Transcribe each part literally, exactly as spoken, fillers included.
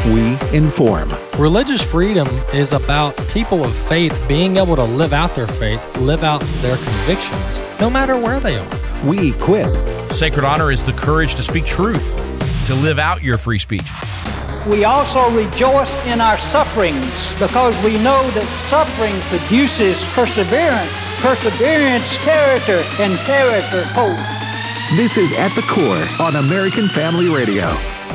we inform. Religious freedom is about people of faith being able to live out their faith, live out their convictions, no matter where they are. We equip. Sacred honor is the courage to speak truth, to live out your free speech. We also rejoice in our sufferings because we know that suffering produces perseverance, perseverance, character, and character, hope. This is At the Core on American Family Radio.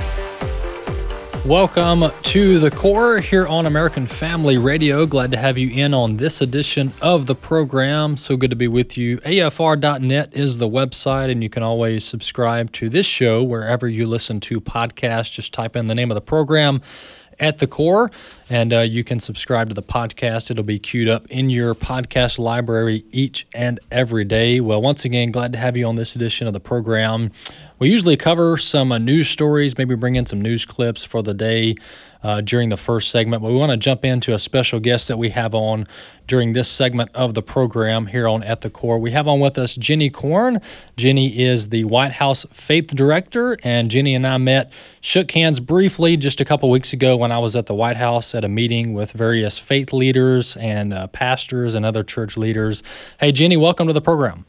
Welcome to The Core here on American Family Radio. Glad to have you in on this edition of the program. So good to be with you. A F R dot net is the website, and you can always subscribe to this show wherever you listen to podcasts. Just type in the name of the program, At the Core, and uh, you can subscribe to the podcast. It'll be queued up in your podcast library each and every day. Well, once again, glad to have you on this edition of the program. We usually cover some uh, news stories, maybe bring in some news clips for the day uh, during the first segment, but we want to jump into a special guest that we have on during this segment of the program here on At the Core. We have on with us Jenny Korn. Jenny is the White House Faith Director, and Jenny and I met, shook hands briefly just a couple weeks ago when I was at the White House at a meeting with various faith leaders and uh, pastors and other church leaders. Hey, Jenny, welcome to the program.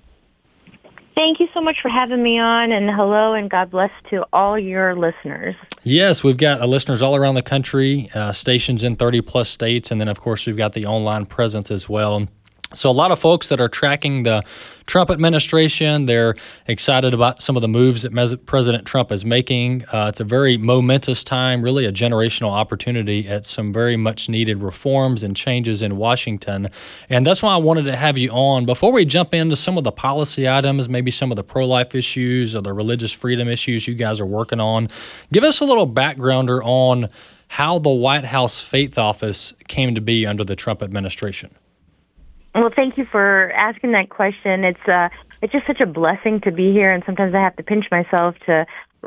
Thank you so much for having me on, and hello, and God bless to all your listeners. Yes, we've got uh, listeners all around the country, uh, stations in thirty plus states, and then, of course, we've got the online presence as well. So a lot of folks that are tracking the Trump administration, they're excited about some of the moves that President Trump is making. Uh, it's a very momentous time, really a generational opportunity at some very much needed reforms and changes in Washington. And that's why I wanted to have you on. Before we jump into some of the policy items, maybe some of the pro-life issues or the religious freedom issues you guys are working on, give us a little backgrounder on how the White House Faith Office came to be under the Trump administration. Well, thank you for asking that question. It's uh, it's just such a blessing to be here, and sometimes I have to pinch myself to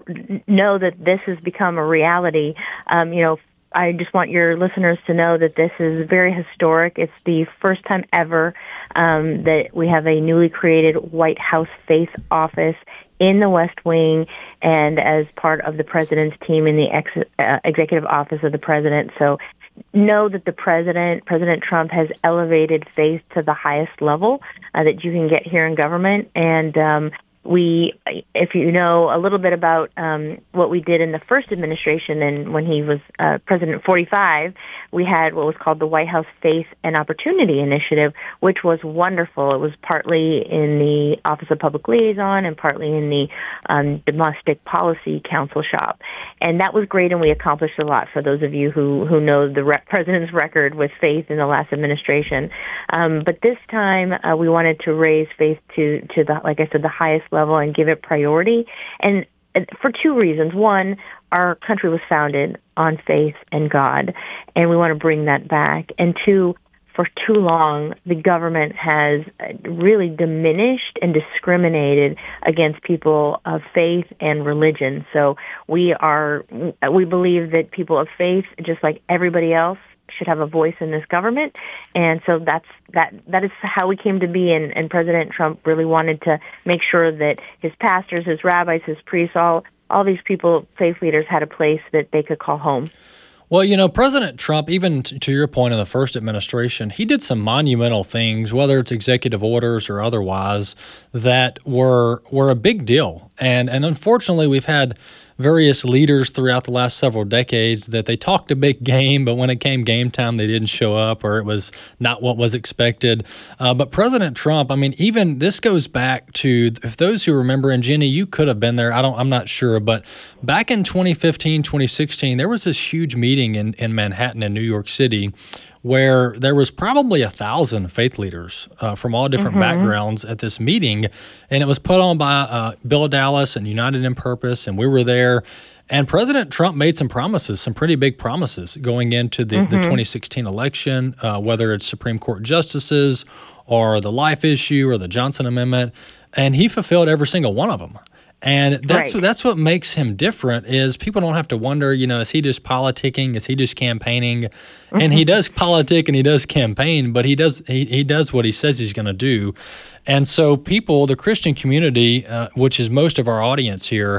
know that this has become a reality. Um, you know, I just want your listeners to know that this is very historic. It's the first time ever um, that we have a newly created White House Faith Office in the West Wing and as part of the president's team in the ex- uh, executive office of the president. So know that the president, President Trump, has elevated faith to the highest level uh, that you can get here in government. And um, we, if you know a little bit about um, what we did in the first administration and when he was uh, President forty-five, we had what was called the White House Faith and Opportunity Initiative, which was wonderful. It was partly in the Office of Public Liaison and partly in the um, Domestic Policy Council shop. And that was great, and we accomplished a lot for those of you who, who know the re- president's record with faith in the last administration. Um, but this time, uh, we wanted to raise faith to, to the, like I said, the highest level and give it priority. And for two reasons. One, our country was founded on faith and God, and we want to bring that back. And two, for too long, the government has really diminished and discriminated against people of faith and religion. So we are, we believe that people of faith, just like everybody else, should have a voice in this government. And so that's that that is how we came to be, and, and President Trump really wanted to make sure that his pastors, his rabbis, his priests, all all these people, faith leaders, had a place that they could call home. Well, you know, President Trump, even to your point in the first administration, he did some monumental things, whether it's executive orders or otherwise, that were were a big deal. And and unfortunately, we've had various leaders throughout the last several decades that they talked a big game, but when it came game time, they didn't show up, or it was not what was expected. Uh, but President Trump, I mean, even this goes back to, if those who remember, and Jenny, you could have been there, I don't, I'm not sure, but back in twenty fifteen, twenty sixteen, there was this huge meeting in, in Manhattan and New York City where there was probably a thousand faith leaders uh, from all different mm-hmm. backgrounds at this meeting. And it was put on by uh, Bill Dallas and United in Purpose, and we were there. And President Trump made some promises, some pretty big promises going into the, mm-hmm. the twenty sixteen election, uh, whether it's Supreme Court justices or the life issue or the Johnson Amendment. And he fulfilled every single one of them. And that's right. that's what makes him different, is people don't have to wonder, you know, is he just politicking? Is he just campaigning? Mm-hmm. And he does politic and he does campaign, but he does he, he does what he says he's going to do. And so people, the Christian community, uh, which is most of our audience here,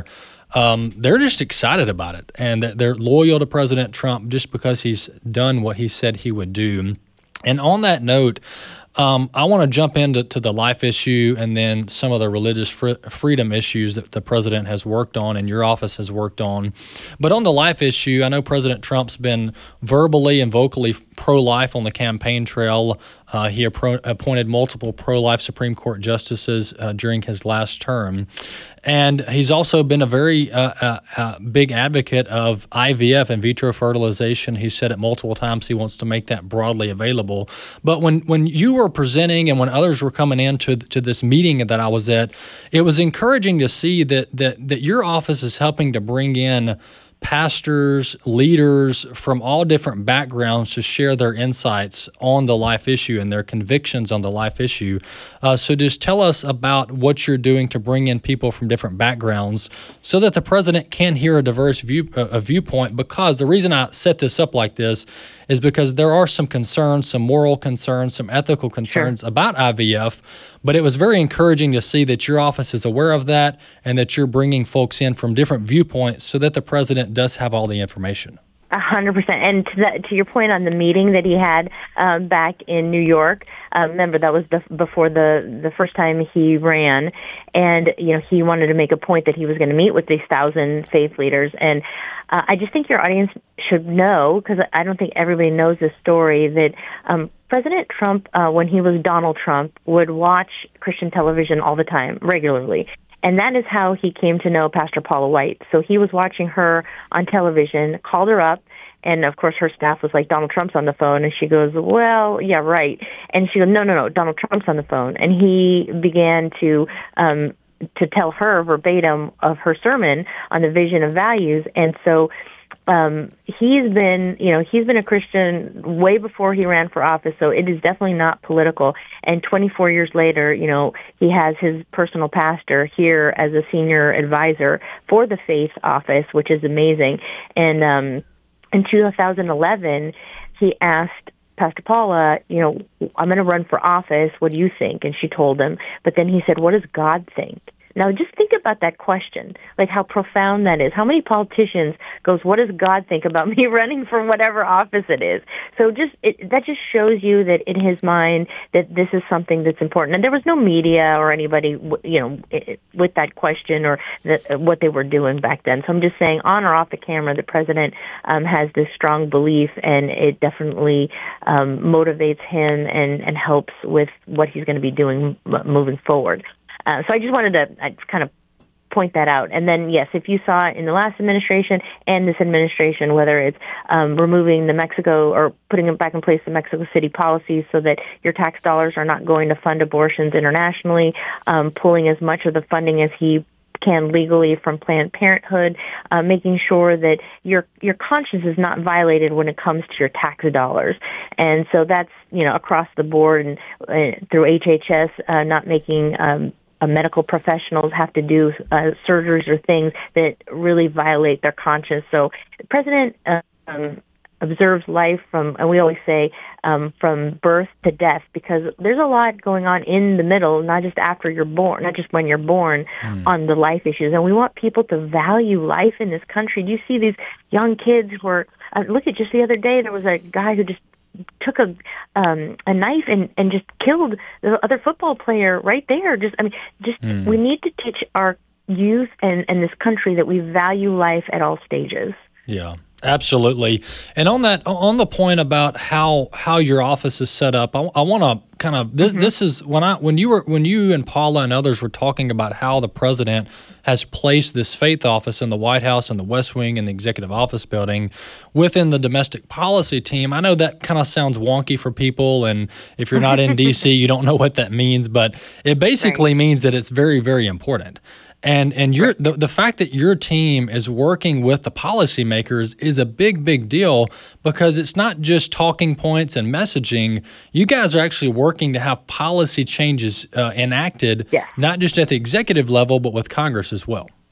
um, they're just excited about it, and they're loyal to President Trump just because he's done what he said he would do. And on that note, Um, I want to jump into to the life issue and then some of the religious fr- freedom issues that the president has worked on and your office has worked on. But on the life issue, I know President Trump's been verbally and vocally pro-life on the campaign trail. Uh, he appro- appointed multiple pro-life Supreme Court justices uh, during his last term. And he's also been a very uh, uh, uh, big advocate of I V F, in vitro fertilization. He said it multiple times. He wants to make that broadly available. But when, when you were presenting and when others were coming in to, to this meeting that I was at, it was encouraging to see that, that, that your office is helping to bring in pastors, leaders from all different backgrounds to share their insights on the life issue and their convictions on the life issue. Uh, so just tell us about what you're doing to bring in people from different backgrounds so that the president can hear a diverse view, uh, a viewpoint. Because the reason I set this up like this is because there are some concerns, some moral concerns, some ethical concerns sure. about I V F, but it was very encouraging to see that your office is aware of that and that you're bringing folks in from different viewpoints so that the president does have all the information. A hundred percent. And to that, to your point on the meeting that he had um, back in New York, uh, remember that was the, before the the first time he ran, and you know he wanted to make a point that he was going to meet with these thousand faith leaders. And uh, I just think your audience should know, because I don't think everybody knows this story, that um, President Trump, uh, when he was Donald Trump, would watch Christian television all the time, regularly. And that is how he came to know Pastor Paula White. So he was watching her on television, called her up, and of course her staff was like, Donald Trump's on the phone. And she goes, well, yeah, right. And she goes, no, no, no, Donald Trump's on the phone. And he began to um, to tell her verbatim of her sermon on the vision of values. And so Um, he's been, you know, he's been a Christian way before he ran for office, so it is definitely not political. And twenty-four years later, you know, he has his personal pastor here as a senior advisor for the faith office, which is amazing. And um, in two thousand eleven, he asked Pastor Paula, you know, I'm going to run for office. What do you think? And she told him. But then he said, what does God think? Now, just think about that question, like how profound that is. How many politicians goes, what does God think about me running for whatever office it is? So just it, that just shows you that in his mind that this is something that's important. And there was no media or anybody, you know, with that question or the, what they were doing back then. So I'm just saying, on or off the camera, the president um, has this strong belief, and it definitely um, motivates him and, and helps with what he's going to be doing moving forward. Uh, so I just wanted to uh, kind of point that out. And then, yes, if you saw in the last administration and this administration, whether it's um, removing the Mexico or putting back in place the Mexico City policies so that your tax dollars are not going to fund abortions internationally, um, pulling as much of the funding as he can legally from Planned Parenthood, uh, making sure that your your conscience is not violated when it comes to your tax dollars. And so that's, you know, across the board, and uh, through H H S, uh, not making um, uh, medical professionals have to do uh, surgeries or things that really violate their conscience. So the president uh, um, observes life from, and we always say, um, from birth to death, because there's a lot going on in the middle, not just after you're born, not just when you're born, mm. on the life issues. And we want people to value life in this country. Do you see these young kids who are, uh, look at just the other day, there was a guy who just took a um, a knife and, and just killed the other football player right there. Just, I mean, just mm. we need to teach our youth and, and this country that we value life at all stages. Yeah. Absolutely. And on that, on the point about how how your office is set up, I, I want to kind of this mm-hmm. this is when I when you were when you and Paula and others were talking about how the president has placed this faith office in the White House and the West Wing and the Executive Office Building within the domestic policy team. I know that kind of sounds wonky for people, and if you're not in D C, you don't know what that means, but it basically right. means that it's very, very important. And and your the, the fact that your team is working with the policymakers is a big, big deal, because it's not just talking points and messaging. You guys are actually working to have policy changes uh, enacted, yes. not just at the executive level, but with Congress as well.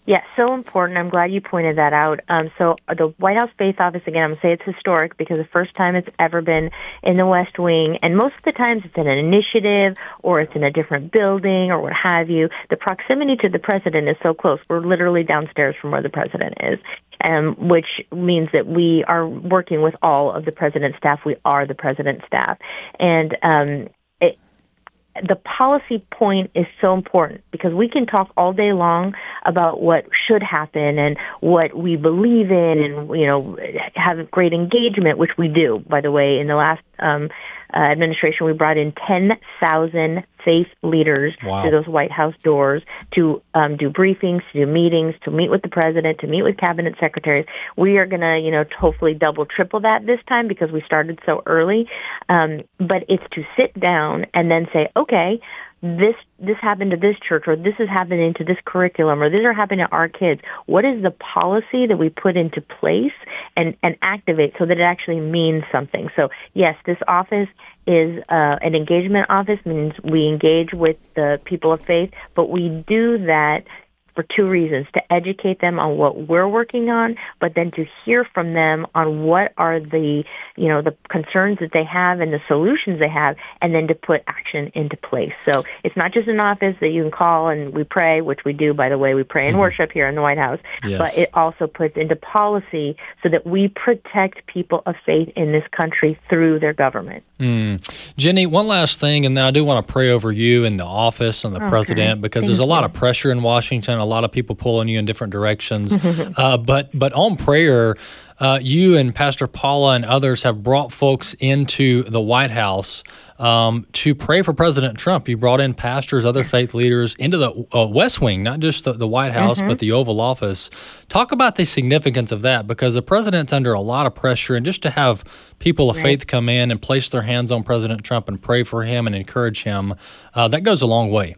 Yeah, so important. I'm glad you pointed that out. Um, so the White House Faith Office, again, I'm going to say it's historic because the first time it's ever been in the West Wing, and most of the times it's in an initiative or it's in a different building or what have you. The proximity to the president is so close. We're literally downstairs from where the president is, um, which means that we are working with all of the president's staff. We are the president's staff. And um, it, the policy point is so important because we can talk all day long about what should happen and what we believe in and, you know, have great engagement, which we do, by the way. In the last um, uh, administration, we brought in ten thousand faith leaders wow. to those White House doors to um, do briefings, to do meetings, to meet with the president, to meet with cabinet secretaries. We are going to, you know, hopefully double, triple that this time because we started so early. Um, but it's to sit down and then say, okay, this this happened to this church, or this is happening to this curriculum, or these are happening to our kids. What is the policy that we put into place and, and activate so that it actually means something? So, yes, this office is uh, an engagement office, means we engage with the people of faith, but we do that for two reasons: to educate them on what we're working on, but then to hear from them on what are the, you know, the concerns that they have and the solutions they have, and then to put action into place. So it's not just an office that you can call and we pray, which we do, by the way. We pray and worship here in the White House, yes. but it also puts into policy so that we protect people of faith in this country through their government. Mm. Jenny, one last thing, and then I do want to pray over you and the office and the okay. president, because Thank there's a you. lot of pressure in Washington, a lot of people pulling you in different directions. uh, but but on prayer, uh, you and Pastor Paula and others have brought folks into the White House um, to pray for President Trump. You brought in pastors, other faith leaders into the uh, West Wing, not just the, the White House, mm-hmm. but the Oval Office. Talk about the significance of that, because the president's under a lot of pressure, and just to have people of right. faith come in and place their hands on President Trump and pray for him and encourage him, uh, that goes a long way.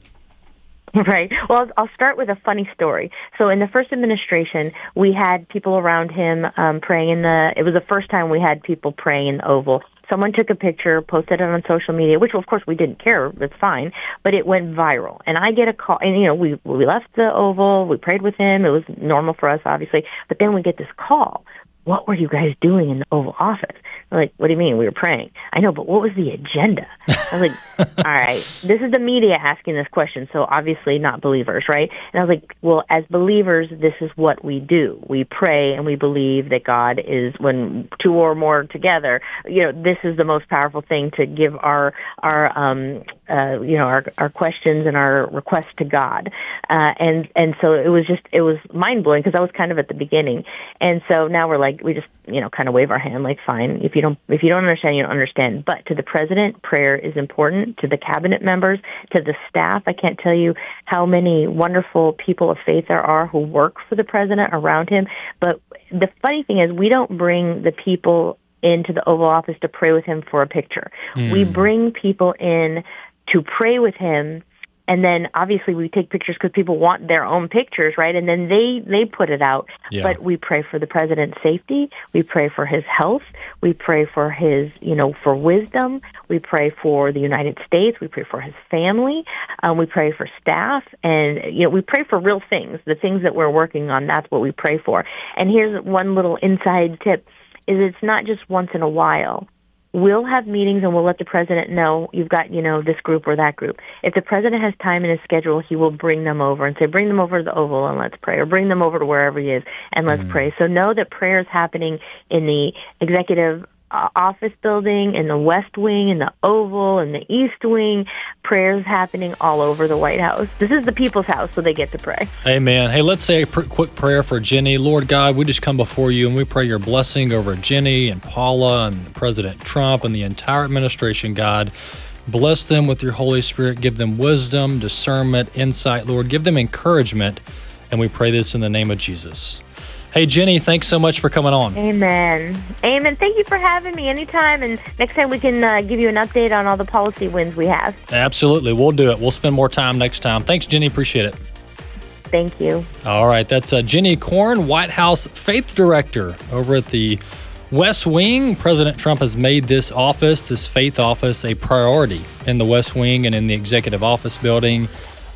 Right. Well, I'll start with a funny story. So in the first administration, we had people around him um, praying in the, it was the first time we had people praying in the Oval. Someone took a picture, posted it on social media, which of course we didn't care, that's fine, but it went viral. And I get a call, and you know, we we left the Oval, we prayed with him, it was normal for us, obviously, but then we get this call. What were you guys doing in the Oval Office? We're like, what do you mean? We were praying. I know, but what was the agenda? I was like, all right, this is the media asking this question, so obviously not believers, right? And I was like, well, as believers, this is what we do. We pray and we believe that God is, when two or more together, you know, this is the most powerful thing to give our, our um, uh, you know, our, our questions and our requests to God. Uh, and, and so it was just, it was mind-blowing because I was kind of at the beginning. And so now we're like, we just, you know, kind of wave our hand like, fine, if you don't, if you don't understand, you don't understand. But to the president, prayer is important. To the cabinet members, to the staff, I can't tell you how many wonderful people of faith there are who work for the president around him. But the funny thing is, we don't bring the people into the Oval Office to pray with him for a picture. Mm. We bring people in to pray with him. And then obviously we take pictures because people want their own pictures, right? And then they, they put it out. Yeah. But we pray for the president's safety. We pray for his health. We pray for his, you know, for wisdom. We pray for the United States. We pray for his family. Um, we pray for staff. And, you know, we pray for real things. The things that we're working on, that's what we pray for. And here's one little inside tip, is it's not just once in a while. We'll have meetings and we'll let the president know you've got, you know, this group or that group. If the president has time in his schedule, he will bring them over and say, bring them over to the Oval and let's pray, or bring them over to wherever he is and let's mm. pray. So know that prayer is happening in the executive uh, office building, in the West Wing, in the Oval, in the East Wing. Prayers happening all over the White House. This is the people's house, so they get to pray. Amen. Hey, let's say a pr- quick prayer for Jenny. Lord God, we just come before you and we pray your blessing over Jenny and Paula and President Trump and the entire administration, God. Bless them with your Holy Spirit. Give them wisdom, discernment, insight, Lord. Give them encouragement. And we pray this in the name of Jesus. Hey, Jenny, thanks so much for coming on. Amen. Amen. Thank you for having me anytime. And next time we can uh, give you an update on all the policy wins we have. Absolutely. We'll do it. We'll spend more time next time. Thanks, Jenny. Appreciate it. Thank you. All right. That's uh, Jenny Corn, White House Faith Director over at the West Wing. President Trump has made this office, this faith office, a priority in the West Wing and in the Executive Office Building.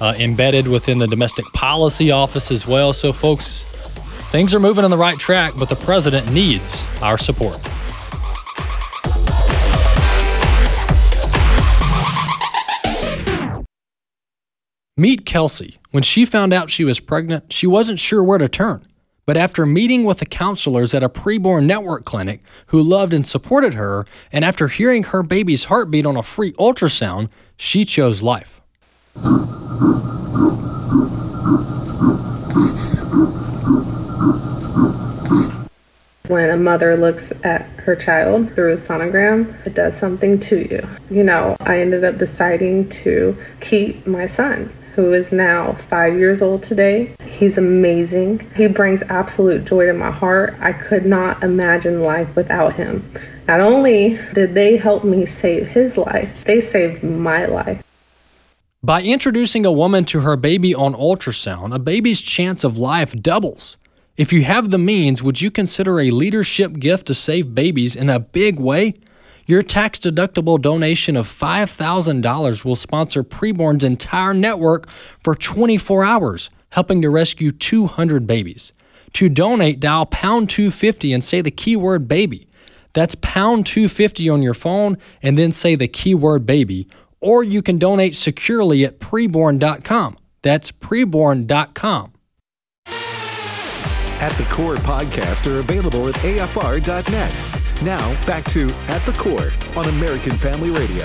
uh, embedded within the Domestic Policy Office as well. So, folks, things are moving on the right track, but the president needs our support. Meet Kelsey. When she found out she was pregnant, she wasn't sure where to turn. But after meeting with the counselors at a preborn network clinic who loved and supported her, and after hearing her baby's heartbeat on a free ultrasound, she chose life. When a mother looks at her child through a sonogram, it does something to you. You know, I ended up deciding to keep my son, who is now five years old today. He's amazing. He brings absolute joy to my heart. I could not imagine life without him. Not only did they help me save his life, they saved my life. By introducing a woman to her baby on ultrasound, a baby's chance of life doubles. If you have the means, would you consider a leadership gift to save babies in a big way? Your tax-deductible donation of five thousand dollars will sponsor Preborn's entire network for twenty-four hours, helping to rescue two hundred babies. To donate, dial pound two fifty and say the keyword baby. That's pound two fifty on your phone and then say the keyword baby. Or you can donate securely at preborn dot com. That's preborn dot com. At the Core podcasts are available at A F R dot net. Now, back to At the Core on American Family Radio.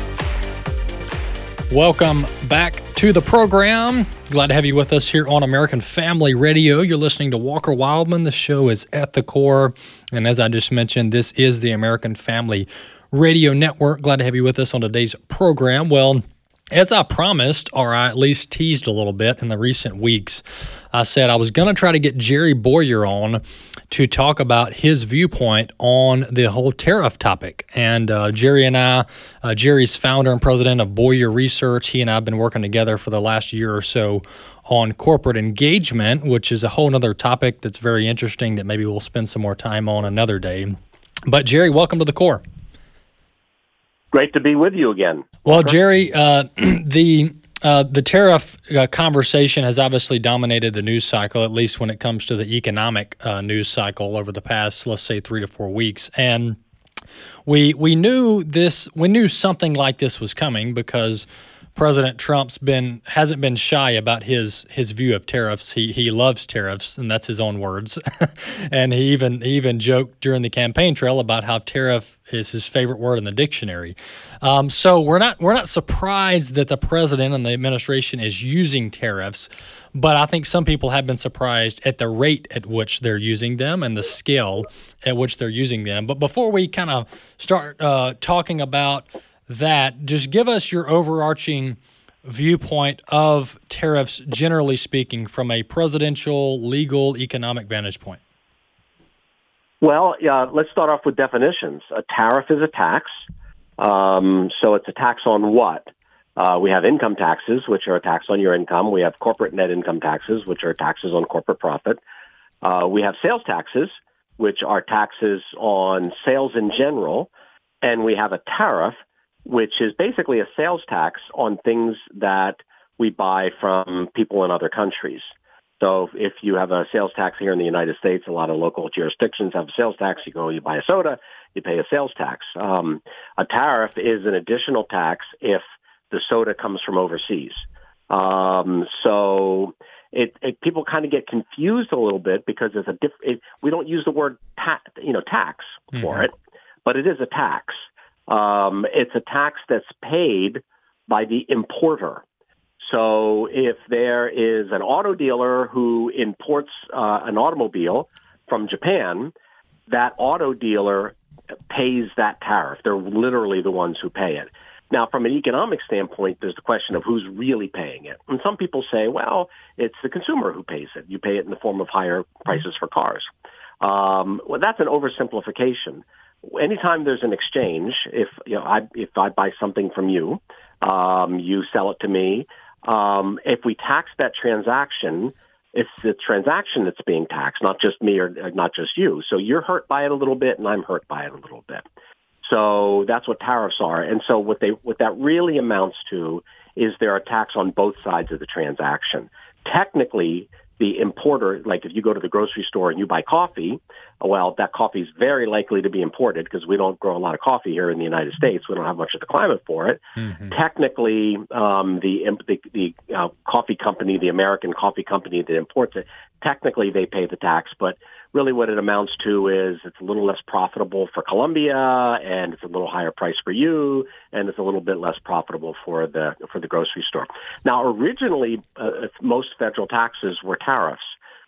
Welcome back to the program. Glad to have you with us here on American Family Radio. You're listening to Walker Wildman. The show is At the Core. And as I just mentioned, this is the American Family Radio Network. Glad to have you with us on today's program. Well, as I promised, or I at least teased a little bit in the recent weeks, I said I was going to try to get Jerry Bowyer on to talk about his viewpoint on the whole tariff topic. And uh, Jerry and I, uh, Jerry's founder and president of Bowyer Research, he and I have been working together for the last year or so on corporate engagement, which is a whole other topic that's very interesting that maybe we'll spend some more time on another day. But Jerry, welcome to the Core. Great to be with you again. Well, Jerry, uh, the uh, the tariff uh, conversation has obviously dominated the news cycle, at least when it comes to the economic uh, news cycle over the past, let's say, three to four weeks. And we we knew this, we knew something like this was coming because President Trump's been hasn't been shy about his his view of tariffs. He he loves tariffs, and that's his own words. And he even he even joked during the campaign trail about how tariff is his favorite word in the dictionary. Um, so we're not we're not surprised that the president and the administration is using tariffs, but I think some people have been surprised at the rate at which they're using them and the scale at which they're using them. But before we kind of start uh, talking about that, just give us your overarching viewpoint of tariffs, generally speaking, from a presidential, legal, economic vantage point. Well, uh, let's start off with definitions. A tariff is a tax. Um, so it's a tax on what? Uh, we have income taxes, which are a tax on your income. We have corporate net income taxes, which are taxes on corporate profit. Uh, we have sales taxes, which are taxes on sales in general. And we have a tariff, which is basically a sales tax on things that we buy from people in other countries. So if you have a sales tax here in the United States, a lot of local jurisdictions have a sales tax. You go, you buy a soda, you pay a sales tax. Um, a tariff is an additional tax if the soda comes from overseas. Um, so it, it people kind of get confused a little bit because it's a diff- it, we don't use the word ta- you know tax for mm-hmm. it, but it is a tax. Um, it's a tax that's paid by the importer. So if there is an auto dealer who imports uh, an automobile from Japan, that auto dealer pays that tariff. They're literally the ones who pay it. Now, from an economic standpoint, there's the question of who's really paying it. And some people say, well, it's the consumer who pays it. You pay it in the form of higher prices for cars. Um, well, that's an oversimplification. Anytime there's an exchange, if you know, I, if I buy something from you, um, you sell it to me. Um, if we tax that transaction, it's the transaction that's being taxed, not just me or, or not just you. So you're hurt by it a little bit, and I'm hurt by it a little bit. So that's what tariffs are. And so what they what that really amounts to is there a tax on both sides of the transaction? Technically, the importer, like if you go to the grocery store and you buy coffee, well, that coffee is very likely to be imported because we don't grow a lot of coffee here in the United States. We don't have much of the climate for it. Mm-hmm. Technically, um, the the, the uh, coffee company, the American coffee company that imports it, technically they pay the tax, but really what it amounts to is it's a little less profitable for Colombia, and it's a little higher price for you, and it's a little bit less profitable for the for the grocery store. Now, originally, uh, most federal taxes were tariffs.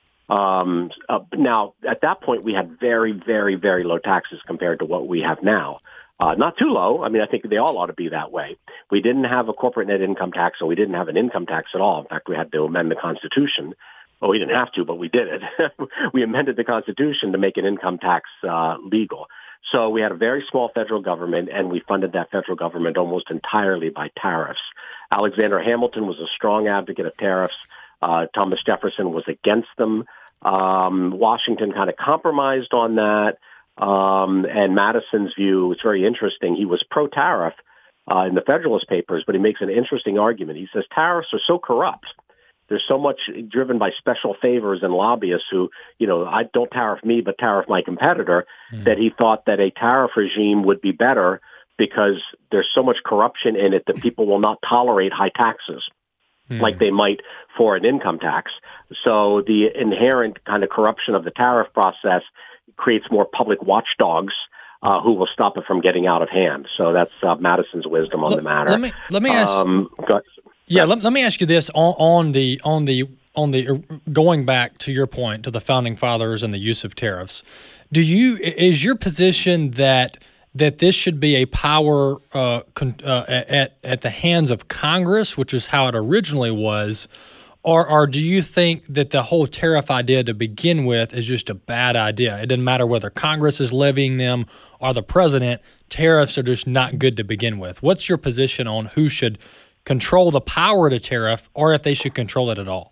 Um, uh, now, at that point, we had very, very, very low taxes compared to what we have now. Uh, not too low. I mean, I think they all ought to be that way. We didn't have a corporate net income tax, and we didn't have an income tax at all. In fact, we had to amend the Constitution. Well, we didn't have to, but we did it. We amended the Constitution to make an income tax uh, legal. So we had a very small federal government, and we funded that federal government almost entirely by tariffs. Alexander Hamilton was a strong advocate of tariffs. Uh, Thomas Jefferson was against them. Um, Washington kind of compromised on that. Um, and Madison's view was very interesting. He was pro-tariff uh, in the Federalist Papers, but he makes an interesting argument. He says tariffs are so corrupt. There's so much driven by special favors and lobbyists who, you know, I don't tariff me, but tariff my competitor, mm. that he thought that a tariff regime would be better because there's so much corruption in it that people will not tolerate high taxes mm. like they might for an income tax. So the inherent kind of corruption of the tariff process creates more public watchdogs uh, who will stop it from getting out of hand. So that's uh, Madison's wisdom on let, the matter. Let me, let me ask um, go, Yeah, let, let me ask you this on, on the on the on the going back to your point to the founding fathers and the use of tariffs. Do you is your position that that this should be a power uh, con, uh, at at the hands of Congress, which is how it originally was, or or do you think that the whole tariff idea to begin with is just a bad idea? It doesn't matter whether Congress is levying them or the president. Tariffs are just not good to begin with. What's your position on who should control the power to tariff, or if they should control it at all?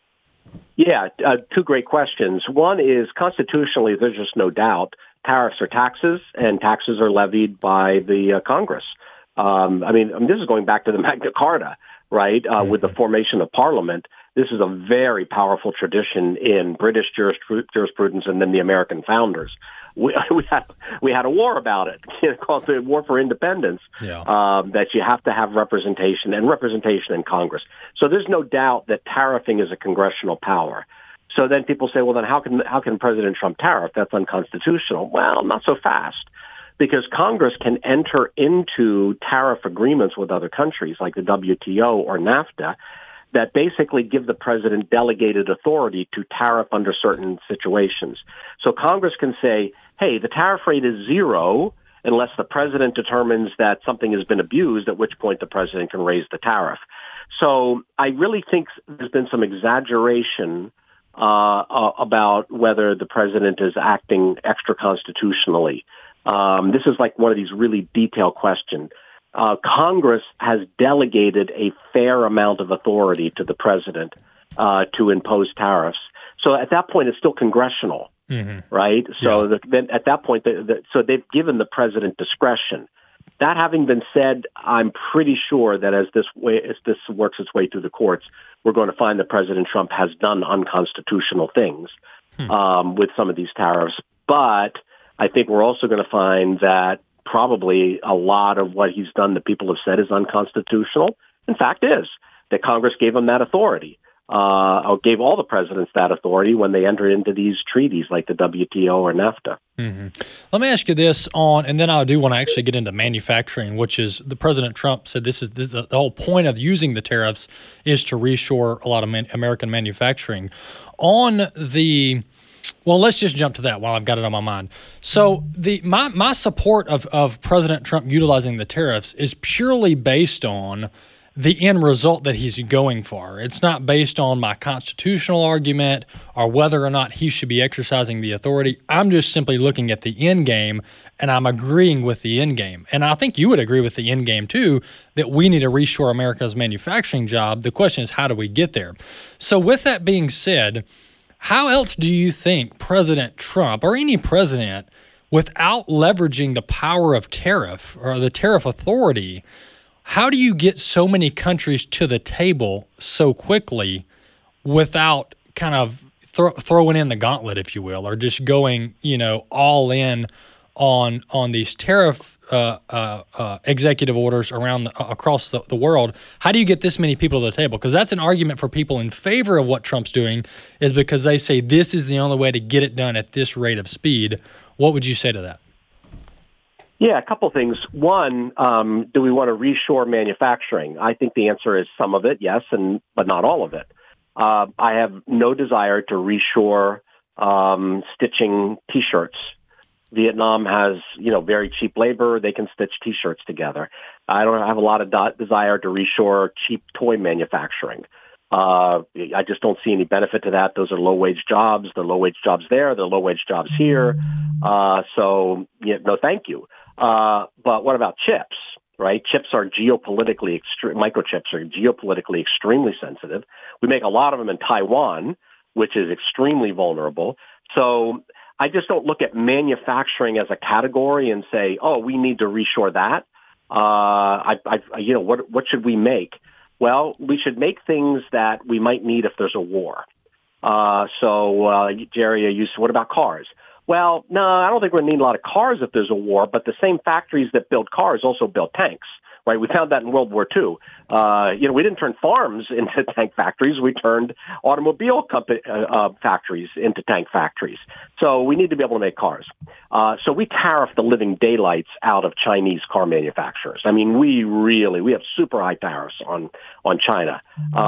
Yeah, uh, two great questions. One is constitutionally, there's just no doubt tariffs are taxes, and taxes are levied by the uh, Congress. Um, I, mean, I mean, this is going back to the Magna Carta, right, uh, mm-hmm. with the formation of Parliament. This is a very powerful tradition in British jurisprudence and then the American founders. We, we had we had a war about it, you know, called the War for Independence, yeah. um, that you have to have representation and representation in Congress. So there's no doubt that tariffing is a congressional power. So then people say, well, then how can how can President Trump tariff? That's unconstitutional. Well, not so fast, because Congress can enter into tariff agreements with other countries like the W T O or NAFTA that basically give the president delegated authority to tariff under certain situations. So Congress can say, hey, the tariff rate is zero unless the president determines that something has been abused, at which point the president can raise the tariff. So I really think there's been some exaggeration uh, uh, about whether the president is acting extra constitutionally. Um, this is like one of these really detailed questions. Uh, Congress has delegated a fair amount of authority to the president uh, to impose tariffs. So at that point, it's still congressional, mm-hmm. right? So yeah. the, then at that point, the, the, so they've given the president discretion. That having been said, I'm pretty sure that as this way, as this works its way through the courts, we're going to find that President Trump has done unconstitutional things hmm. um, with some of these tariffs. But I think we're also going to find that probably a lot of what he's done that people have said is unconstitutional. In fact, is that Congress gave him that authority, uh, or gave all the presidents that authority when they entered into these treaties like the W T O or NAFTA. Mm-hmm. Let me ask you this on, and then I do want to actually get into manufacturing, which is the President Trump said this is this, the whole point of using the tariffs is to reshore a lot of man, American manufacturing. On the Well, let's just jump to that while I've got it on my mind. So the my, my support of, of President Trump utilizing the tariffs is purely based on the end result that he's going for. It's not based on my constitutional argument or whether or not he should be exercising the authority. I'm just simply looking at the end game, and I'm agreeing with the end game. And I think you would agree with the end game, too, that we need to reshore America's manufacturing job. The question is, how do we get there? So with that being said, how else do you think President Trump or any president, without leveraging the power of tariff or the tariff authority, how do you get so many countries to the table so quickly without kind of throw, throwing in the gauntlet, if you will, or just going, you know, all in on on these tariff uh, uh, uh, executive orders around the, uh, across the, the world? How do you get this many people to the table? Because that's an argument for people in favor of what Trump's doing, is because they say this is the only way to get it done at this rate of speed. What would you say to that? Yeah, a couple things. One, um, do we want to reshore manufacturing? I think the answer is some of it, yes, and but not all of it. Uh, I have no desire to reshore um, stitching T-shirts. Vietnam has, you know, very cheap labor. They can stitch T-shirts together. I don't have a lot of do- desire to reshore cheap toy manufacturing. Uh, I just don't see any benefit to that. Those are low-wage jobs. The low-wage jobs there. The low-wage jobs here. Uh, so, yeah, no, thank you. Uh, but what about chips, right? Chips are geopolitically, extre- microchips are geopolitically extremely sensitive. We make a lot of them in Taiwan, which is extremely vulnerable. So I just don't look at manufacturing as a category and say, oh, we need to reshore that. Uh, I, I, you know, what, what should we make? Well, we should make things that we might need if there's a war. Uh, so, uh, Jerry, you said, what about cars? Well, no, I don't think we're going to need a lot of cars if there's a war, but the same factories that build cars also build tanks, right? We found that in World War Two. Uh, you know, we didn't turn farms into tank factories. We turned automobile company, uh, uh, factories into tank factories. So we need to be able to make cars. Uh, so we tariff the living daylights out of Chinese car manufacturers. I mean, we really, we have super high tariffs on, on China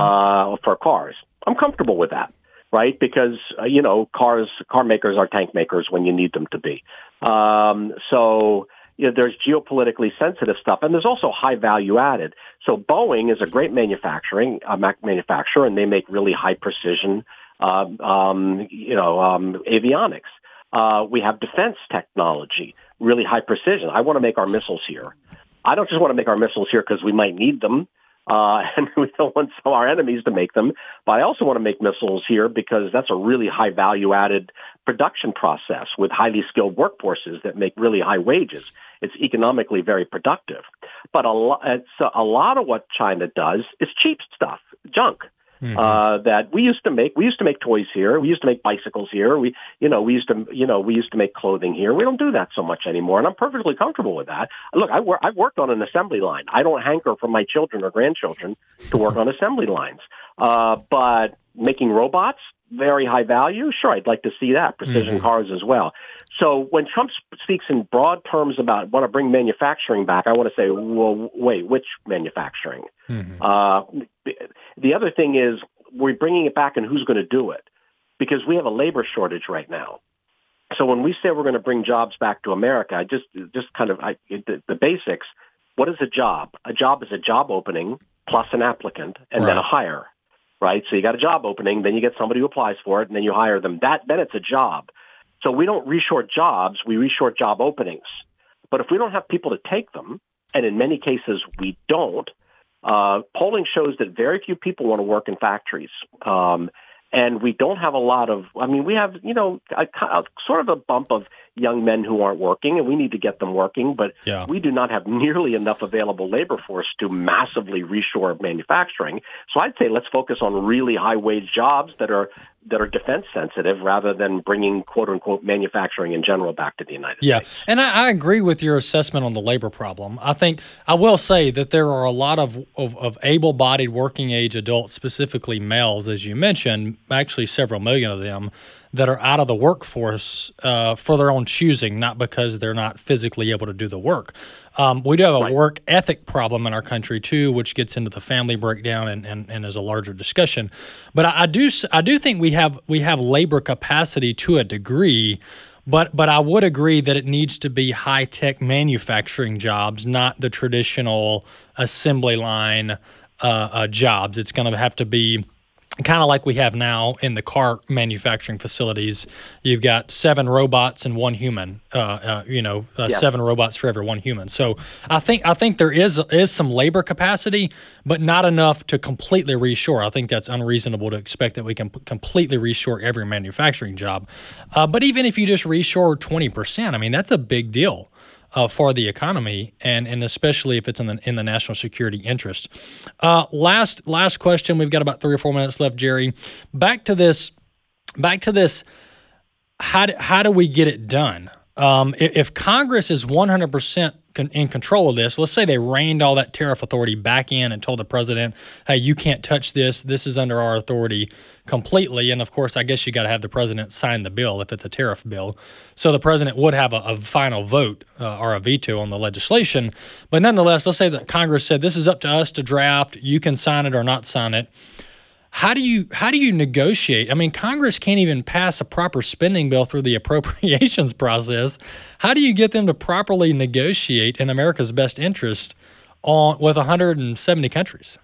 uh, for cars. I'm comfortable with that. Right, because uh, you know, cars, car makers are tank makers when you need them to be. Um, so you know, there's geopolitically sensitive stuff, and there's also high value added. So Boeing is a great manufacturing uh, manufacturer, and they make really high precision, uh, um, you know, um, avionics. Uh, we have defense technology, really high precision. I want to make our missiles here. I don't just want to make our missiles here because we might need them. Uh, and we don't want some of our enemies to make them. But I also want to make missiles here because that's a really high value-added production process with highly skilled workforces that make really high wages. It's economically very productive. But a, lo- it's a, a lot of what China does is cheap stuff, junk. Mm-hmm. Uh, that we used to make. We used to make toys here. We used to make bicycles here. We, you know, we used to, you know, we used to make clothing here. We don't do that so much anymore, and I'm perfectly comfortable with that. Look, I wor- I've worked on an assembly line. I don't hanker for my children or grandchildren to work on assembly lines. Uh, but making robots, very high value. Sure, I'd like to see that. Precision mm-hmm. cars as well. So when Trump speaks in broad terms about want to bring manufacturing back, I want to say, well, wait, which manufacturing? Mm-hmm. Uh, the other thing is we're bringing it back, and who's going to do it? Because we have a labor shortage right now. So when we say we're going to bring jobs back to America, I just just kind of I, the, the basics. What is a job? A job is a job opening plus an applicant and right. then a hire. Right? So you got a job opening, then you get somebody who applies for it, and then you hire them. That then it's a job. So we don't reshort jobs, we reshort job openings. But if we don't have people to take them, and in many cases we don't, uh, polling shows that very few people want to work in factories. Um, and we don't have a lot of, I mean, we have, you know, a, a, sort of a bump of young men who aren't working, and we need to get them working, but yeah. we do not have nearly enough available labor force to massively reshore manufacturing. So I'd say let's focus on really high-wage jobs that are that are defense sensitive rather than bringing quote-unquote manufacturing in general back to the United yeah. States. Yeah, and I, I agree with your assessment on the labor problem. I think I will say that there are a lot of, of, of able-bodied working-age adults, specifically males, as you mentioned, actually several million of them, that are out of the workforce uh, for their own choosing, not because they're not physically able to do the work. Um, we do have a right. work ethic problem in our country too, which gets into the family breakdown and, and, and is a larger discussion. But I, I do I do think we have we have labor capacity to a degree, but but I would agree that it needs to be high tech manufacturing jobs, not the traditional assembly line uh, uh, jobs. It's going to have to be kind of like we have now in the car manufacturing facilities. You've got seven robots and one human. Uh, uh, you know, uh, yeah. seven robots for every one human. So I think I think there is is some labor capacity, but not enough to completely reshore. I think that's unreasonable to expect that we can p- completely reshore every manufacturing job. Uh, but even if you just reshore twenty percent, I mean that's a big deal. uh, for the economy, and and especially if it's in the in the national security interest. Uh, last last question. We've got about three or four minutes left, Jerry. Back to this. Back to this. How do, how do we get it done? Um, if, if Congress is one hundred percent con- in control of this, let's say they reined all that tariff authority back in and told the president, hey, you can't touch this. This is under our authority completely. And of course, I guess you got to have the president sign the bill if it's a tariff bill. So the president would have a, a final vote uh, or a veto on the legislation. But nonetheless, let's say that Congress said, this is up to us to draft. You can sign it or not sign it. How do you how do you negotiate? I mean, Congress can't even pass a proper spending bill through the appropriations process. How do you get them to properly negotiate in America's best interest on with one hundred seventy countries?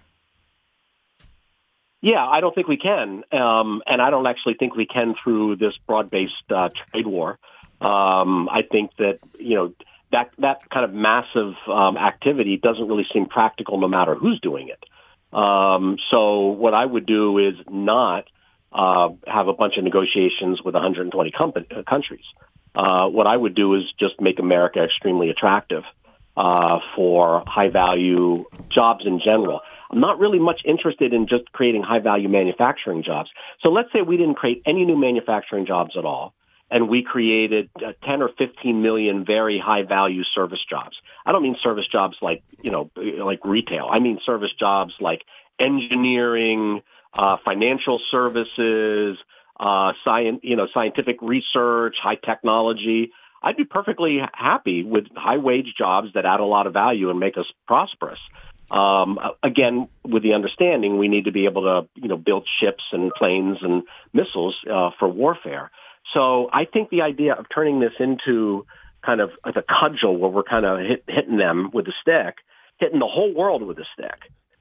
Yeah, I don't think we can, um, and I don't actually think we can through this broad-based uh, trade war. Um, I think that you know that that kind of massive um, activity doesn't really seem practical, no matter who's doing it. Um, so what I would do is not uh, have a bunch of negotiations with one hundred twenty com- countries. Uh, what I would do is just make America extremely attractive uh, for high-value jobs in general. I'm not really much interested in just creating high-value manufacturing jobs. So let's say we didn't create any new manufacturing jobs at all, and we created uh, ten or fifteen million very high-value service jobs. I don't mean service jobs like, you know, like retail. I mean service jobs like engineering, uh, financial services, uh, science, you know, scientific research, high technology. I'd be perfectly happy with high-wage jobs that add a lot of value and make us prosperous. Um, again, with the understanding we need to be able to, you know, build ships and planes and missiles uh, for warfare. So I think the idea of turning this into kind of like a cudgel where we're kind of hit, hitting them with a stick, hitting the whole world with a stick,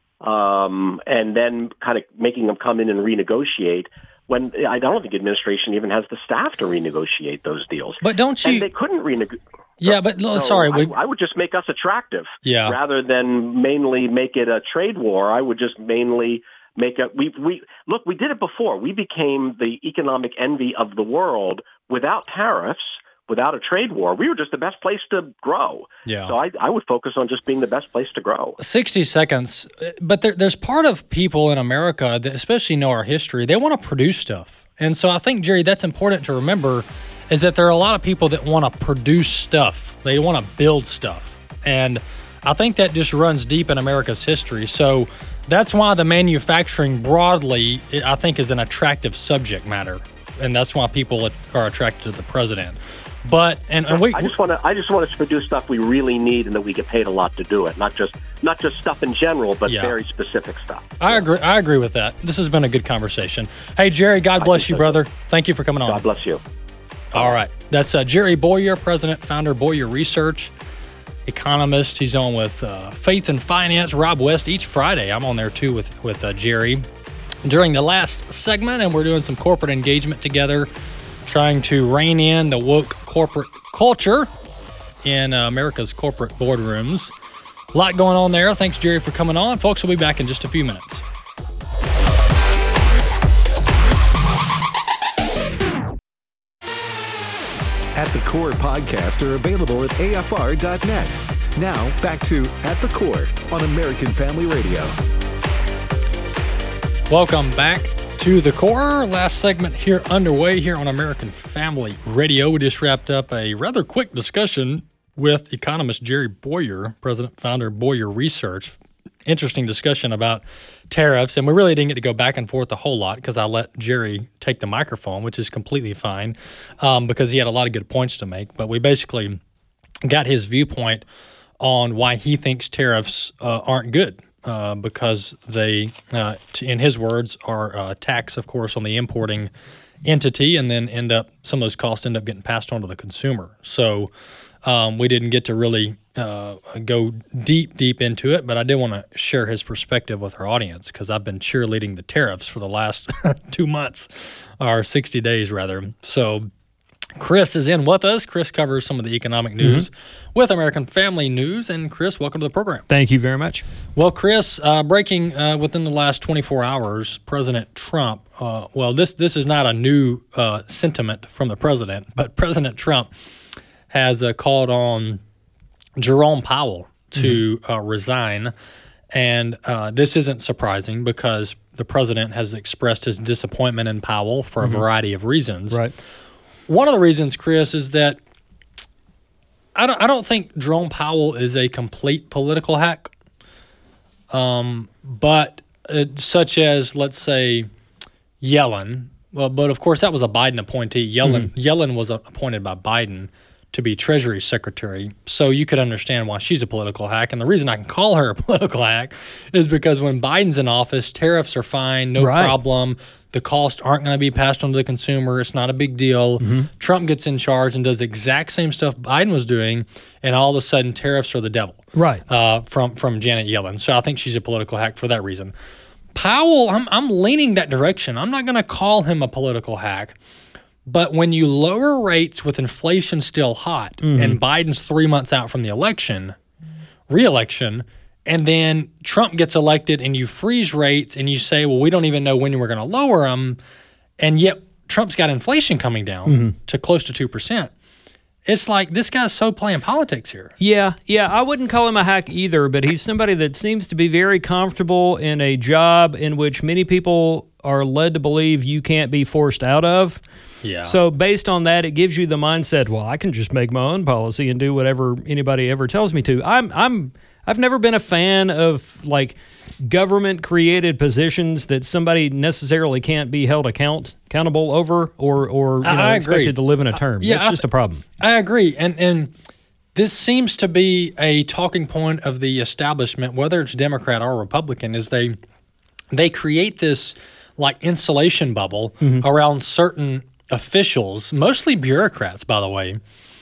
um, and then kind of making them come in and renegotiate when I don't think the administration even has the staff to renegotiate those deals. But don't you? And they couldn't renegotiate. Yeah, but so sorry. I, We, I would just make us attractive yeah. rather than mainly make it a trade war. I would just mainly make a, we, we, look, we did it before. We became the economic envy of the world without tariffs, without a trade war. We were just the best place to grow. Yeah. So I, I would focus on just being the best place to grow. sixty seconds. But there, there's part of people in America that especially know our history, they want to produce stuff. And so I think, Jerry, that's important to remember is that there are a lot of people that want to produce stuff. They want to build stuff. And I think that just runs deep in America's history. So that's why the manufacturing broadly, I think, is an attractive subject matter. And that's why people are attracted to the president. But and, and we, I just want to. I just want us to produce stuff we really need, and that we get paid a lot to do it. Not just not just stuff in general, but yeah. very specific stuff. I agree. I agree with that. This has been a good conversation. Hey, Jerry, God bless you, brother. Thank you for coming on. God bless you. All right, that's uh, Jerry Bowyer, president, founder, Bowyer Research, economist. He's on with uh, Faith and Finance. Rob West each Friday. I'm on there too with with uh, Jerry during the last segment, and we're doing some corporate engagement together, trying to rein in the woke corporate culture in uh, America's corporate boardrooms. A lot going on there. Thanks, Jerry, for coming on. Folks, we'll be back in just a few minutes. At the Core podcasts are available at A F R dot net. Now, back to At the Core on American Family Radio. Welcome back to The Core. Last segment here underway here on American Family Radio. We just wrapped up a rather quick discussion with economist Jerry Bowyer, president, founder of Bowyer Research. Interesting discussion about tariffs, and we really didn't get to go back and forth a whole lot because I let Jerry take the microphone, which is completely fine um, because he had a lot of good points to make. But we basically got his viewpoint on why he thinks tariffs uh, aren't good uh, because they, uh, in his words, are a tax, of course, on the importing entity, and then end up some of those costs end up getting passed on to the consumer. So um, we didn't get to really uh, go deep, deep into it, but I did want to share his perspective with our audience because I've been cheerleading the tariffs for the last two months, or sixty days rather. So Chris is in with us. Chris covers some of the economic news mm-hmm. with American Family News. And Chris, welcome to the program. Thank you very much. Well, Chris, uh, breaking uh, within the last twenty-four hours, President Trump, uh, well, this this is not a new uh, sentiment from the president, but President Trump has uh, called on Jerome Powell to mm-hmm. uh, resign. And uh, this isn't surprising because the president has expressed his disappointment in Powell for mm-hmm. a variety of reasons. Right. One of the reasons, Chris, is that I don't, I don't think Jerome Powell is a complete political hack. Um, but uh, such as, let's say, Yellen. Well, but of course, that was a Biden appointee. Yellen mm-hmm. Yellen was appointed by Biden to be Treasury Secretary. So you could understand why she's a political hack. And the reason I can call her a political hack is because when Biden's in office, tariffs are fine, no right. problem. The costs aren't going to be passed on to the consumer. It's not a big deal. Mm-hmm. Trump gets in charge and does the exact same stuff Biden was doing, and all of a sudden tariffs are the devil. Right. Uh, from from Janet Yellen. So I think she's a political hack for that reason. Powell, I'm I'm leaning that direction. I'm not going to call him a political hack. But when you lower rates with inflation still hot mm-hmm. and Biden's three months out from the election, re-election, and then Trump gets elected and you freeze rates and you say, well, we don't even know when we're going to lower them, and yet Trump's got inflation coming down mm-hmm. to close to two percent. It's like this guy's so playing politics here. Yeah, yeah. I wouldn't call him a hack either, but he's somebody that seems to be very comfortable in a job in which many people are led to believe you can't be forced out of. Yeah. So based on that, it gives you the mindset, well, I can just make my own policy and do whatever anybody ever tells me to. I'm I'm I've never been a fan of like government created positions that somebody necessarily can't be held account accountable over or or you know, I expected agree. to live in a term. Yeah, That's just a problem. I agree. And and this seems to be a talking point of the establishment, whether it's Democrat or Republican, is they they create this like insulation bubble mm-hmm. around certain officials, mostly bureaucrats, by the way,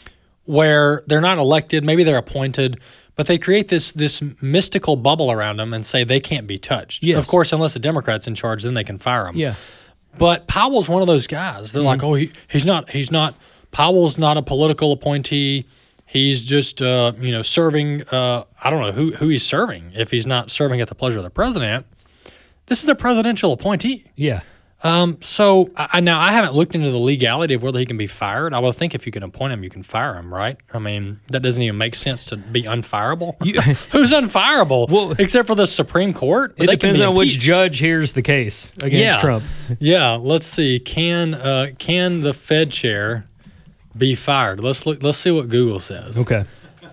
where they're not elected, maybe they're appointed, but they create this this mystical bubble around them and say they can't be touched. Yes. Of course, unless a Democrat's in charge, then they can fire them. Yeah. But Powell's one of those guys. They're mm-hmm. like, oh, he, he's not, he's not, Powell's not a political appointee. He's just, uh, you know, serving, uh, I don't know who, who he's serving if he's not serving at the pleasure of the president. This is a presidential appointee. Yeah. Um, so I, now I haven't looked into the legality of whether he can be fired. I would think if you can appoint him, you can fire him, right? I mean, that doesn't even make sense to be unfireable. You, Who's unfireable? Well, except for the Supreme Court? It depends on which judge hears the case against yeah. Trump. Yeah. Let's see. Can uh, can the Fed chair be fired? Let's look. Let's see what Google says. Okay.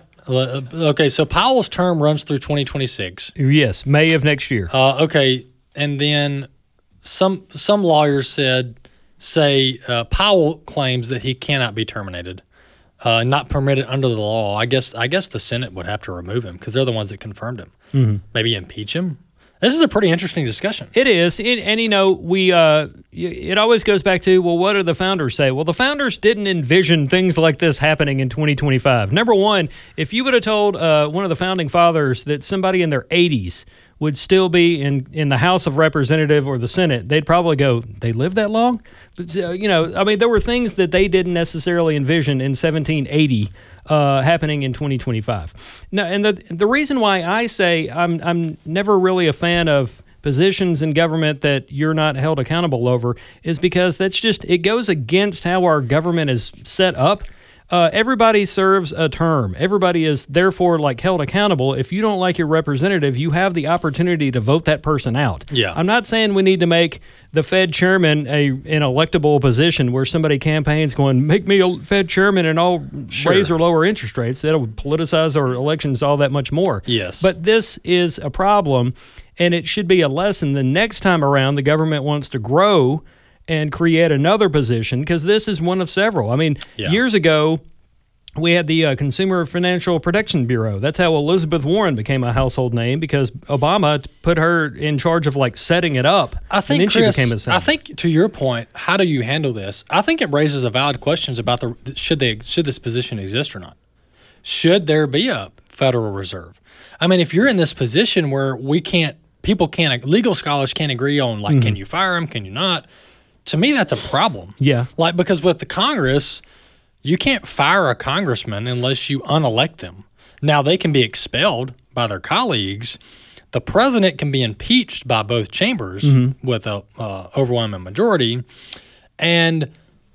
Uh, okay. So Powell's term runs through twenty twenty-six. Yes, May of next year. Uh, okay, and then. Some some lawyers said say uh, Powell claims that he cannot be terminated, uh, not permitted under the law. I guess I guess the Senate would have to remove him because they're the ones that confirmed him. Mm-hmm. Maybe impeach him. This is a pretty interesting discussion. It is, it, and you know we uh, it always goes back to, well, what do the founders say? Well, the founders didn't envision things like this happening in twenty twenty-five. Number one, if you would have told uh, one of the founding fathers that somebody in their eighties would still be in, in the House of Representatives or the Senate, they'd probably go, they lived that long? But, uh, you know, I mean, there were things that they didn't necessarily envision in seventeen eighty uh, happening in twenty twenty-five. Now, and the the reason why I say I'm I'm never really a fan of positions in government that you're not held accountable over is because that's just, it goes against how our government is set up. Uh, everybody serves a term. Everybody is therefore like held accountable. If you don't like your representative, you have the opportunity to vote that person out. Yeah. I'm not saying we need to make the Fed chairman a an electable position where somebody campaigns going, make me a Fed chairman and I'll sure. raise or lower interest rates. That'll politicize our elections all that much more. Yes. But this is a problem, and it should be a lesson the next time around the government wants to grow and create another position, because this is one of several. I mean, yeah. years ago, we had the uh, Consumer Financial Protection Bureau. That's how Elizabeth Warren became a household name, because Obama put her in charge of like setting it up. I think, and then Chris, she became a senator. I think to your point, how do you handle this? I think it raises a valid questions about the should they should this position exist or not? Should there be a Federal Reserve? I mean, if you're in this position where we can't, people can't, legal scholars can't agree on like, mm-hmm. can you fire him? Can you not? To me, that's a problem. Yeah. Like, because with the Congress, you can't fire a congressman unless you unelect them. Now, they can be expelled by their colleagues. The president can be impeached by both chambers mm-hmm. with a uh, overwhelming majority. And,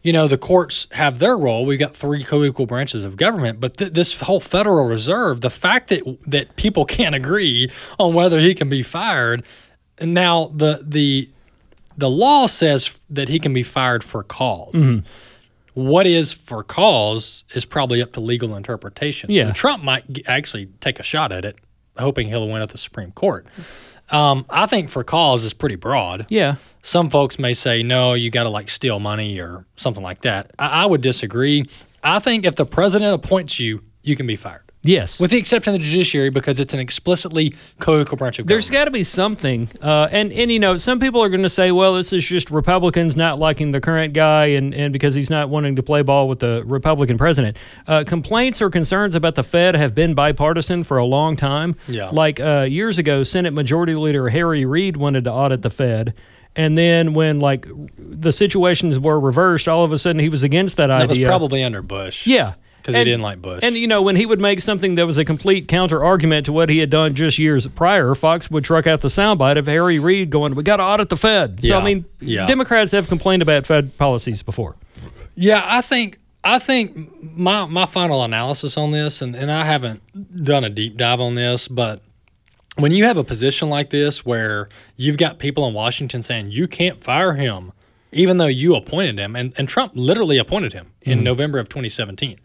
you know, the courts have their role. We've got three co-equal branches of government, but th- this whole Federal Reserve, the fact that that people can't agree on whether he can be fired, and now the the the law says that he can be fired for cause. Mm-hmm. What is for cause is probably up to legal interpretation. Yeah. So Trump might g- actually take a shot at it, hoping he'll win at the Supreme Court. Um, I think for cause is pretty broad. Yeah. Some folks may say, no, you got to like steal money or something like that. I, I would disagree. I think if the president appoints you, you can be fired. Yes. With the exception of the judiciary, because it's an explicitly co-equal branch of government. There's got to be something. Uh, and, and, you know, some people are going to say, well, this is just Republicans not liking the current guy and, and because he's not wanting to play ball with the Republican president. Uh, complaints or concerns about the Fed have been bipartisan for a long time. Yeah. Like uh, years ago, Senate Majority Leader Harry Reid wanted to audit the Fed. And then when, like, the situations were reversed, all of a sudden he was against that, that idea. That was probably under Bush. Yeah. Because he didn't like Bush. And, you know, when he would make something that was a complete counter-argument to what he had done just years prior, Fox would truck out the soundbite of Harry Reid going, we got to audit the Fed. So, yeah. I mean, yeah. Democrats have complained about Fed policies before. Yeah, I think I think my, my final analysis on this, and, and I haven't done a deep dive on this, but when you have a position like this where you've got people in Washington saying you can't fire him, even though you appointed him, and, and Trump literally appointed him in mm-hmm. November of twenty seventeen.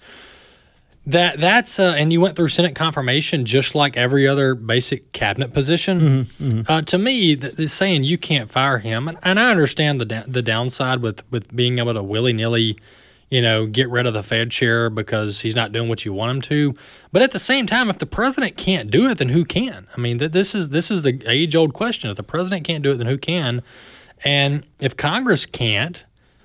That that's uh, and you went through Senate confirmation just like every other basic cabinet position. Mm-hmm, mm-hmm. Uh, to me, th- th- saying you can't fire him, and, and I understand the da- the downside with, with being able to willy nilly, you know, get rid of the Fed chair because he's not doing what you want him to. But at the same time, if the president can't do it, then who can? I mean, th- this is this is the age old question. If the president can't do it, then who can? And if Congress can't,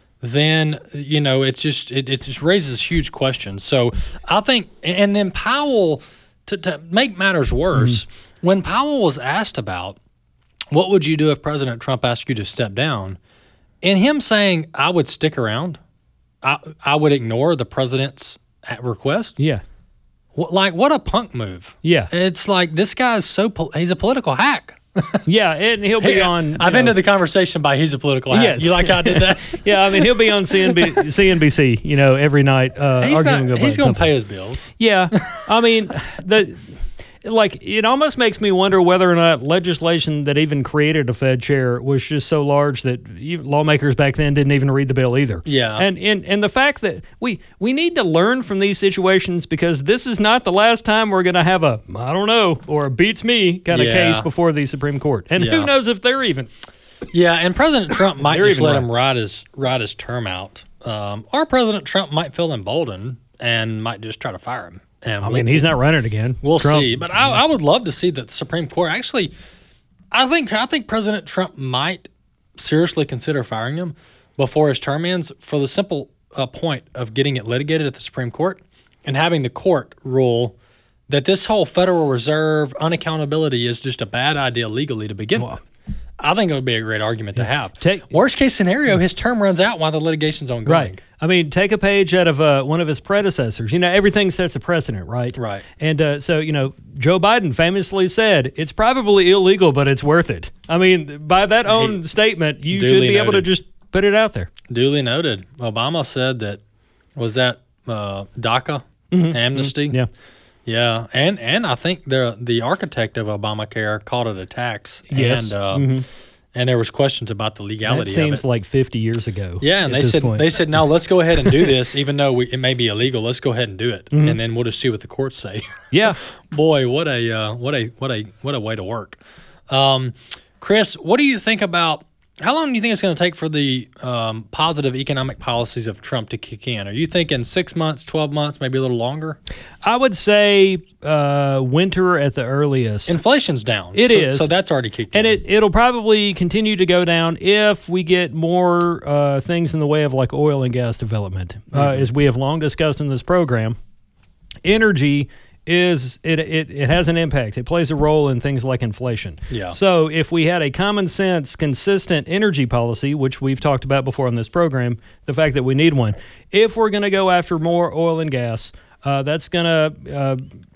then, you know, it's just it, it just raises huge questions. So I think, and then Powell, to, to make matters worse, mm-hmm. when Powell was asked about what would you do if President Trump asked you to step down, and him saying, I would stick around, I, I would ignore the president's request. Yeah. What, like, what a punk move. Yeah. It's like this guy's so, pol- he's a political hack. Yeah, and he'll be hey, on. I've know, ended the conversation by he's a political hack. Yes. You like how I did that? Yeah, I mean, he'll be on C N B, C N B C, you know, every night uh, he's arguing not, about He's going something. to pay his bills. Yeah, I mean, the like it almost makes me wonder whether or not legislation that even created a Fed chair was just so large that even lawmakers back then didn't even read the bill either. Yeah, and and and the fact that we we need to learn from these situations because this is not the last time we're going to have a I don't know or a beats me kind of yeah. case before the Supreme Court, and yeah. who knows if they're even. Yeah, and President Trump might just let right. him ride his ride his term out, um, or President Trump might feel emboldened and might just try to fire him. And I we'll, mean, he's not running again. We'll Trump. see, but I, I would love to see the Supreme Court actually. I think I think President Trump might seriously consider firing him before his term ends for the simple uh, point of getting it litigated at the Supreme Court and having the court rule that this whole Federal Reserve unaccountability is just a bad idea legally to begin Well, with. I think it would be a great argument to have. Take, Worst case scenario, his term runs out while the litigation's ongoing. Right. I mean, take a page out of uh, one of his predecessors. You know, everything sets a precedent, right? Right. And uh, so, you know, Joe Biden famously said, it's probably illegal, but it's worth it. I mean, by that own He, statement, you should duly be able to noted. just put it out there. Duly noted. Obama said that, was that uh, DACA amnesty? Mm-hmm. Yeah. Yeah, and and I think the the architect of Obamacare called it a tax. Yes. And, uh, mm-hmm. and there was questions about the legality That seems of it. like fifty years ago. Yeah, and at they this said point. they said no, let's go ahead and do this, even though we, it may be illegal. Let's go ahead and do it, Mm-hmm. and then we'll just see what the courts say. Yeah. Boy, what a uh, what a what a what a way to work. Um, Chris, what do you think about? How long do you think it's going to take for the um, positive economic policies of Trump to kick in? Are you thinking six months, twelve months, maybe a little longer? I would say uh, winter at the earliest. Inflation's down. It so, is. So that's already kicked And in. it, it'll probably continue to go down if we get more uh, things in the way of like oil and gas development. Uh, Mm-hmm. as we have long discussed in this program, energy is it, it it has an impact. It plays a role in things like inflation. Yeah. So if we had a common sense, consistent energy policy, which we've talked about before on this program, the fact that we need one, if we're going to go after more oil and gas, uh, that's going to uh,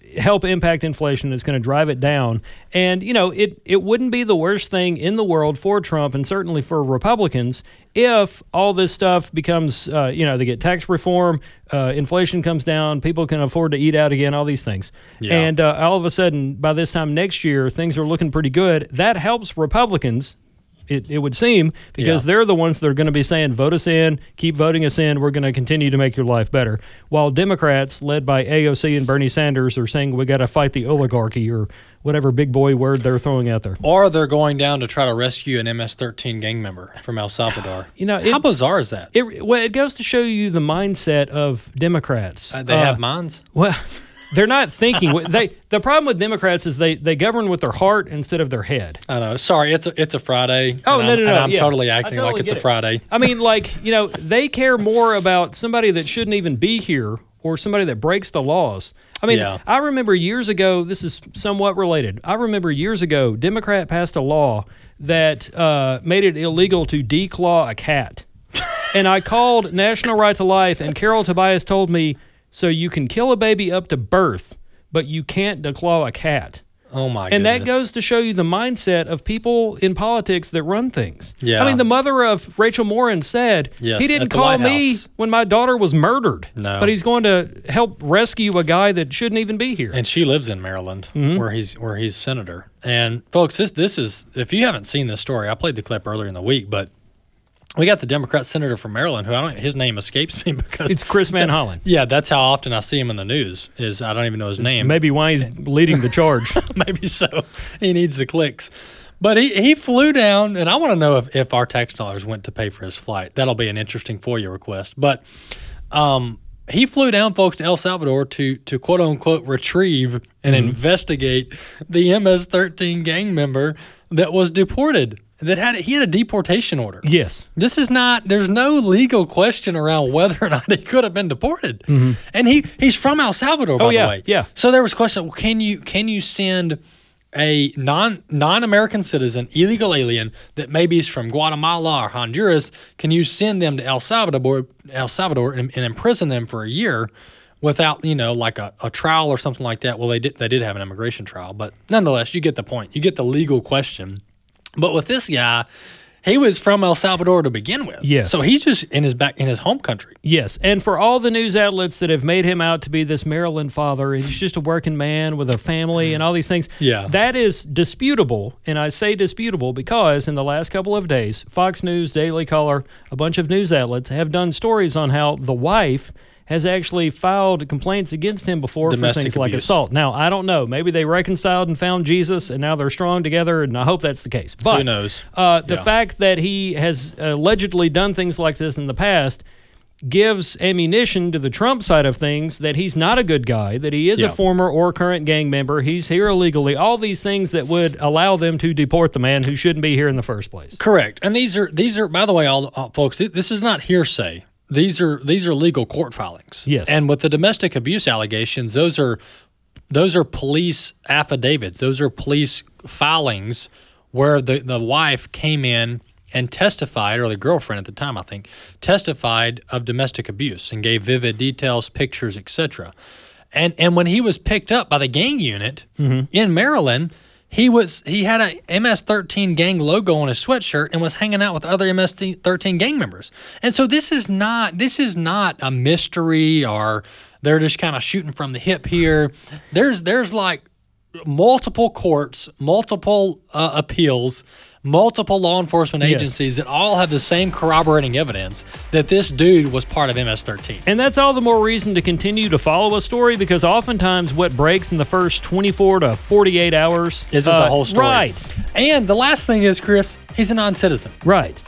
help impact inflation. It's going to drive it down. And, you know, it, it wouldn't be the worst thing in the world for Trump and certainly for Republicans if all this stuff becomes, uh, you know, they get tax reform, uh, inflation comes down, people can afford to eat out again, all these things. Yeah. And uh, all of a sudden, by this time next year, things are looking pretty good. That helps Republicans. It, it would seem, because Yeah. they're the ones that are going to be saying, vote us in, keep voting us in, we're going to continue to make your life better. While Democrats, led by A O C and Bernie Sanders, are saying we got to fight the oligarchy or whatever big boy word they're throwing out there. Or they're going down to try to rescue an M S thirteen gang member from El Salvador. You know, it, How bizarre is that? It, well, it goes to show you the mindset of Democrats. Uh, they Uh, have minds? Well, they're not thinking. they The problem with Democrats is they, they govern with their heart instead of their head. I know. Sorry, it's a, it's a Friday. Oh, and no, I'm, no, no. And I'm yeah. totally I acting totally like it's a get it. Friday. I mean, like, you know, they care more about somebody that shouldn't even be here or somebody that breaks the laws. I mean, Yeah. I remember years ago, this is somewhat related. I remember years ago, Democrat passed a law that uh, made it illegal to declaw a cat. And I called National Right to Life, and Carol Tobias told me, so you can kill a baby up to birth, but you can't declaw a cat. Oh, my And goodness. that goes to show you the mindset of people in politics that run things. Yeah. I mean, the mother of Rachel Morin said, Yes, he didn't at the call White me House. when my daughter was murdered, No. but he's going to help rescue a guy that shouldn't even be here. And she lives in Maryland, Mm-hmm. where he's where he's senator. And folks, this this is, if you haven't seen this story, I played the clip earlier in the week, but we got the Democrat senator from Maryland, who I don't, his name escapes me because It's Chris Van Hollen. yeah, that's how often I see him in the news. Is I don't even know his name. Maybe why he's leading the charge. Maybe so. He needs the clicks. But he, he flew down, and I want to know if, if our tax dollars went to pay for his flight. That'll be an interesting FOIA request. But um, he flew down, folks, to El Salvador to, to quote unquote retrieve and Mm-hmm. investigate the M S thirteen gang member that was deported. That had he had a deportation order. Yes. This is not. There's no legal question around whether or not he could have been deported. And he he's from El Salvador, by Oh, yeah, the way. yeah. So there was question. Well, can you can you send a non non American citizen, illegal alien that maybe is from Guatemala or Honduras? Can you send them to El Salvador, El Salvador, and, and imprison them for a year without, you know, like a, a trial or something like that? Well, they did they did have an immigration trial, but nonetheless, you get the point. You get the legal question. But with this guy, he was from El Salvador to begin with. Yes. So he's just in his back in his home country. Yes, and for all the news outlets that have made him out to be this Maryland father, and he's just a working man with a family and all these things, Yeah. that is disputable. And I say disputable because in the last couple of days, Fox News, Daily Caller, a bunch of news outlets have done stories on how the wife has actually filed complaints against him before Domestic for things like abuse. assault. Now, I don't know. Maybe they reconciled and found Jesus, and now they're strong together, and I hope that's the case. But Who knows? Uh, the Yeah. fact that he has allegedly done things like this in the past gives ammunition to the Trump side of things that he's not a good guy, that he is Yeah. a former or current gang member, he's here illegally, all these things that would allow them to deport the man who shouldn't be here in the first place. Correct. And these are these are by the way, all uh, folks. th- This is not hearsay. These are these are legal court filings. Yes. And with the domestic abuse allegations, those are those are police affidavits. Those are police filings where the the wife came in and testified, or the girlfriend at the time, I think, testified of domestic abuse and gave vivid details, pictures, et cetera. And and when he was picked up by the gang unit in Maryland, he was he had a M S thirteen gang logo on his sweatshirt and was hanging out with other M S thirteen gang members. And so this is not this is not a mystery, or they're just kind of shooting from the hip here. There's there's like multiple courts, multiple uh, appeals, multiple law enforcement Yes. agencies that all have the same corroborating evidence that this dude was part of M S thirteen. And that's all the more reason to continue to follow a story, because oftentimes what breaks in the first twenty-four to forty-eight hours Isn't uh, the whole story. Right. And the last thing is, Chris, he's a non-citizen. Right.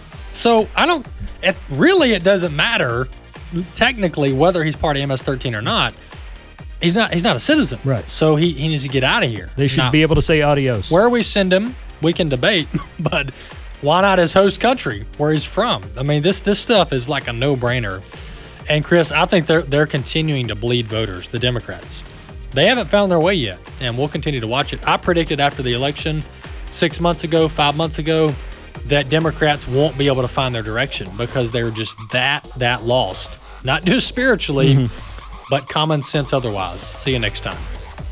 So I don't, it, really it doesn't matter technically whether he's part of M S thirteen or not. He's not He's not a citizen. Right. So he, he needs to get out of here. They should Now, be able to say adios. where we send him, we can debate, but why not his host country where he's from? I mean, this this stuff is like a no-brainer. And Chris, I think they're they're continuing to bleed voters, the Democrats. They haven't found their way yet, and we'll continue to watch it. I predicted after the election six months ago, five months ago, that Democrats won't be able to find their direction because they're just that that lost. Not just spiritually, but common sense otherwise. See you next time.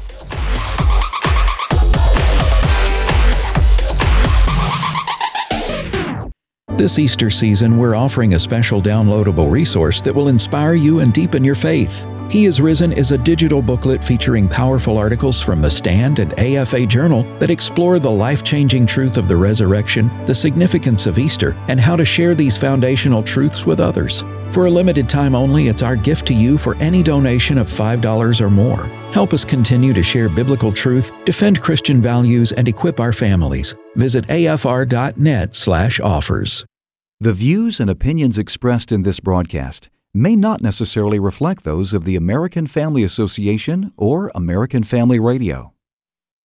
This Easter season, we're offering a special downloadable resource that will inspire you and deepen your faith. He is Risen is a digital booklet featuring powerful articles from The Stand and A F A Journal that explore the life-changing truth of the resurrection, the significance of Easter, and how to share these foundational truths with others. For a limited time only, it's our gift to you for any donation of five dollars or more. Help us continue to share biblical truth, defend Christian values, and equip our families. Visit afr.net slash offers. The views and opinions expressed in this broadcast may not necessarily reflect those of the American Family Association or American Family Radio.